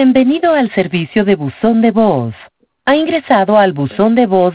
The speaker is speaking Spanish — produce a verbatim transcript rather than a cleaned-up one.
Bienvenido al servicio de buzón de voz. Ha ingresado al buzón de voz